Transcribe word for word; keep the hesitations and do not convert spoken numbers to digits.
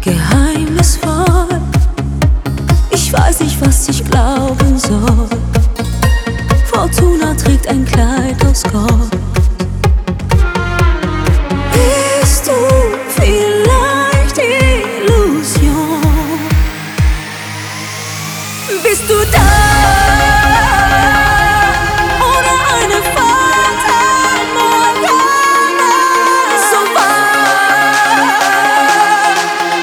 geheimnisvoll. Ich weiß nicht, was ich glauben soll. Fortuna trägt ein Kleid aus Gold. Bist du vielleicht Illusion? Bist du da?